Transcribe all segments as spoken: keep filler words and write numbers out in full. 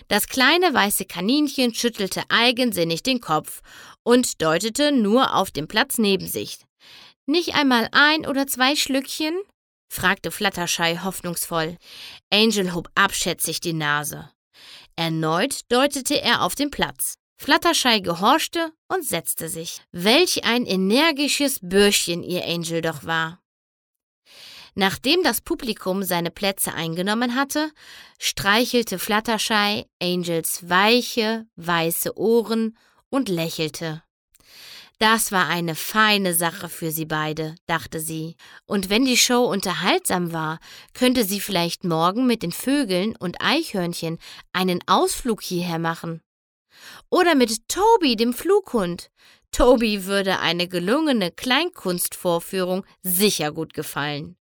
Das kleine weiße Kaninchen schüttelte eigensinnig den Kopf und deutete nur auf den Platz neben sich. »Nicht einmal ein oder zwei Schlückchen?« fragte Fluttershy hoffnungsvoll. Angel hob abschätzig die Nase. Erneut deutete er auf den Platz. Fluttershy gehorchte und setzte sich. Welch ein energisches Bürschchen ihr Angel doch war. Nachdem das Publikum seine Plätze eingenommen hatte, streichelte Fluttershy Angels weiche, weiße Ohren und lächelte. Das war eine feine Sache für sie beide, dachte sie. Und wenn die Show unterhaltsam war, könnte sie vielleicht morgen mit den Vögeln und Eichhörnchen einen Ausflug hierher machen. Oder mit Toby, dem Flughund. Toby würde eine gelungene Kleinkunstvorführung sicher gut gefallen.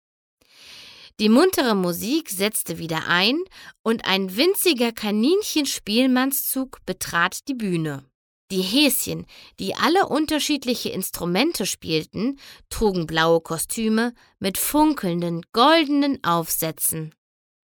Die muntere Musik setzte wieder ein und ein winziger Kaninchenspielmannszug betrat die Bühne. Die Häschen, die alle unterschiedliche Instrumente spielten, trugen blaue Kostüme mit funkelnden, goldenen Aufsätzen.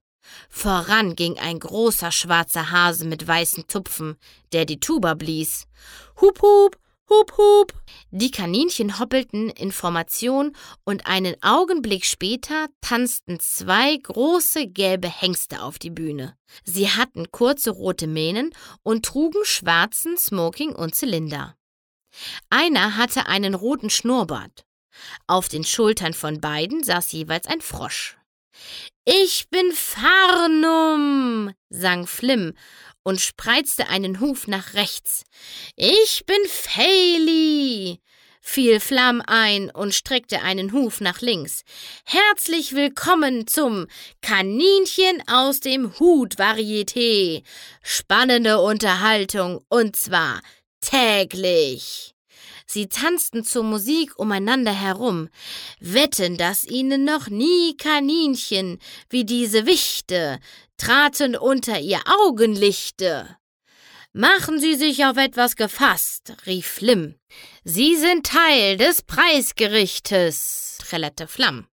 Voran ging ein großer schwarzer Hase mit weißen Tupfen, der die Tuba blies. Hup, hup, hup, hup. Die Kaninchen hoppelten in Formation und einen Augenblick später tanzten zwei große gelbe Hengste auf die Bühne. Sie hatten kurze rote Mähnen und trugen schwarzen Smoking und Zylinder. Einer hatte einen roten Schnurrbart. Auf den Schultern von beiden saß jeweils ein Frosch. »Ich bin Farnum«, sang Flim und spreizte einen Huf nach rechts. »Ich bin Feli«, fiel Flam ein und streckte einen Huf nach links. »Herzlich willkommen zum Kaninchen aus dem Hut-Varieté. Spannende Unterhaltung und zwar täglich.« Sie tanzten zur Musik umeinander herum, wetten, dass ihnen noch nie Kaninchen wie diese Wichte traten unter ihr Augenlichte. »Machen Sie sich auf etwas gefasst«, rief Flim. »Sie sind Teil des Preisgerichtes«, trällerte Flam.